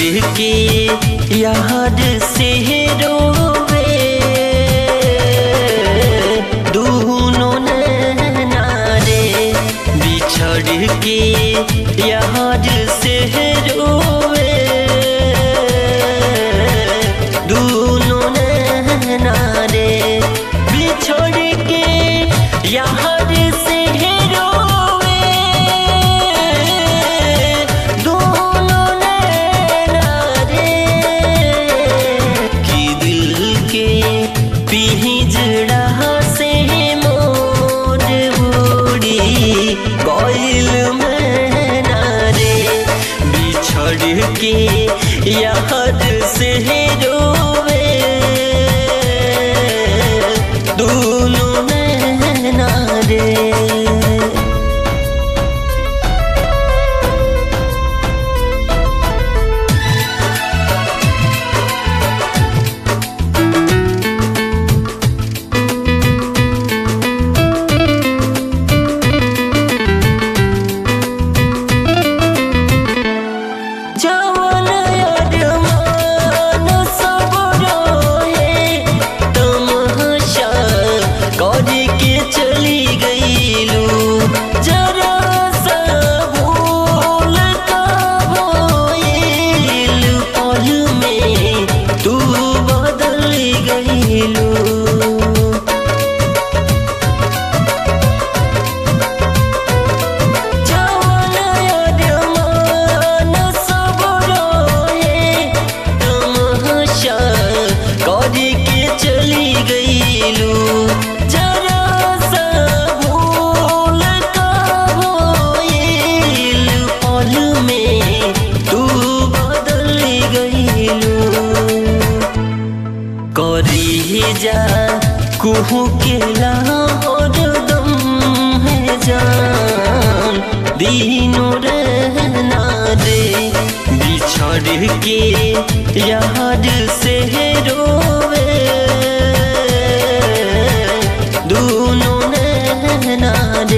के याद से रोवे दोनों नैना रे, बिछड़ के याद से रोवे दोनों नैना रे, बिछड़ के याद से रोवे दोनों नैना रे, कि दिल के पिंजड़ा से मोर उड़ी गइल मैना रे, बिछड़ के याद से रोवे दोनों नैना रे। जवन अरमान सब रोहे तमाशा करके चली गईलू, जरा सा भूल का भइल पल में तू बदल गईलू। चली गईलू, जरा सा भूल का भइल पल में तू बदल गईलू। करी जा कुहू के हरदम है जान दीनों रहना रे, बिछड़ के याद से रोवे दोनों नैना रे।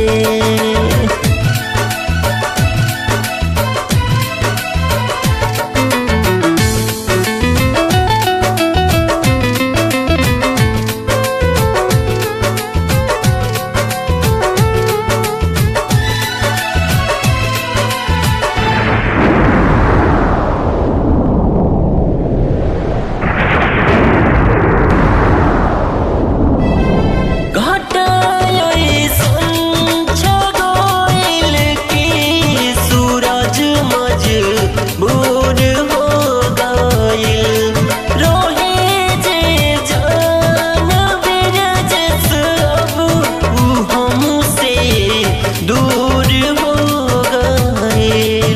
बूढ़ हो गइल रोहे जे जान बिरज सब हमसे दूर हो गइल।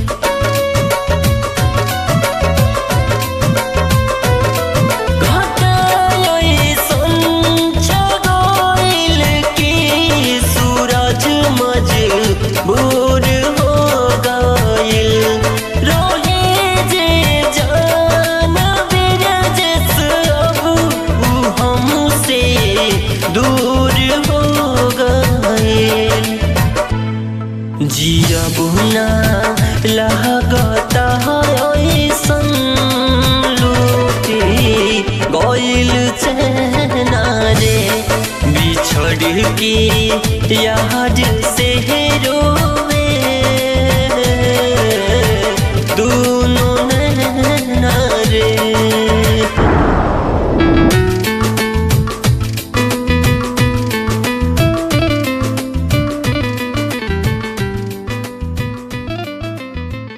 घटाई संछा गइल की सूरज मजबूर हो गइल, दूर हो गए। जिया बुना लागता ऐसन लूटी गइल चैना रे, बिछड़ के याद से रो